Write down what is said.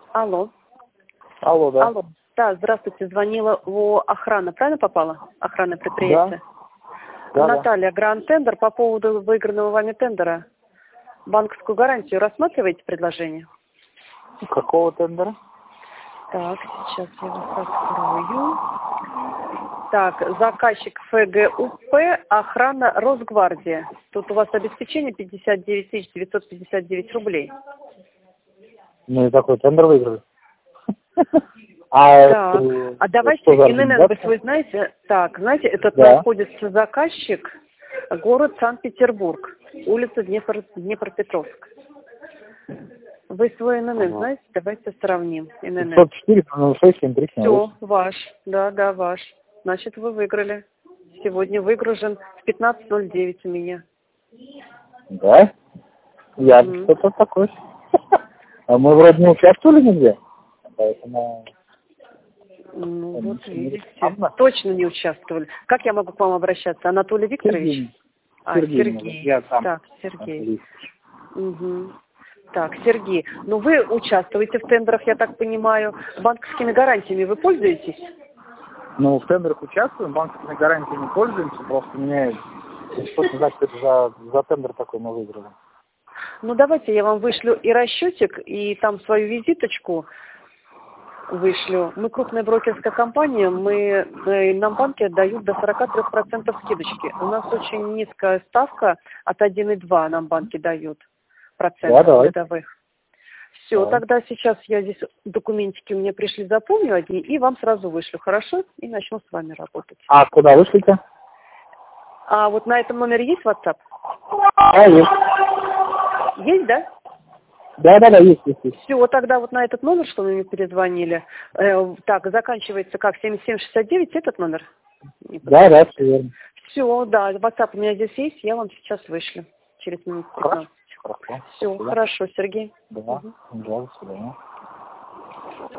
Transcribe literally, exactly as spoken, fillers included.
Алло. Алло, да. Алло. Да, здравствуйте. Звонила о охране. Правильно попала? Охрана предприятия. Да. Наталья, Гранд Тендер по поводу выигранного вами тендера. Банковскую гарантию рассматриваете предложение? Какого тендера? Так, сейчас я вас открою. Так, заказчик ФГУП, охрана Росгвардия. Тут у вас обеспечение пятьдесят девять тысяч девятьсот пятьдесят девять рублей. Ну и такой тендер выиграли. А, Так, э, а давайте что за эн эн эн, вы организация? свой знаете? Так, знаете, этот Да. находится заказчик, город Санкт-Петербург, улица Днепр, Днепропетровск. Вы свой эн эн эн Ага. знаете? Давайте сравним. эн эн эн. пятьсот четыре ноль шесть семь три семь Все, ваш. Да, да, ваш. Значит, вы выиграли. Сегодня выгружен в пятнадцать ноль девять у меня. Да? Я Мгм. что-то такое. А мы вроде не участвовали нигде. Поэтому... Ну, это вот ничего не видите. рекламно. Точно не участвовали. Как я могу к вам обращаться? Анатолий Викторович? Сергей. А, Сергей. Сергей. Я сам. Так, Сергей. Угу. Так, Сергей, ну вы участвуете в тендерах, я так понимаю. Банковскими гарантиями вы пользуетесь? Ну, в тендерах участвуем, банковскими гарантиями пользуемся, просто мне что-то знать, что это за, за тендер такой мы выиграли. Ну, давайте я вам вышлю и расчетик, и там свою визиточку вышлю. Мы крупная брокерская компания, мы, э, нам банки отдают до сорок три процента скидочки. У нас очень низкая ставка, от один и два нам банки дают процентов Да, давай. годовых. Все, Да. тогда сейчас я здесь документики мне пришли, запомню одни, и вам сразу вышлю, хорошо? И начну с вами работать. А куда вышлите? А вот на этом номере есть WhatsApp? А, есть. Есть, да? Да, да, да, есть, есть, есть. Все, тогда вот на этот номер, что вы мне перезвонили. Э, так, заканчивается как? семьдесят семь шестьдесят девять, этот номер? Да, да, все верно. Все, да, WhatsApp у меня здесь есть, я вам сейчас вышлю. Через минут Хорошо, пятнадцать. хорошо. Все, Спасибо. хорошо, Сергей. Да, Угу. да, до свидания.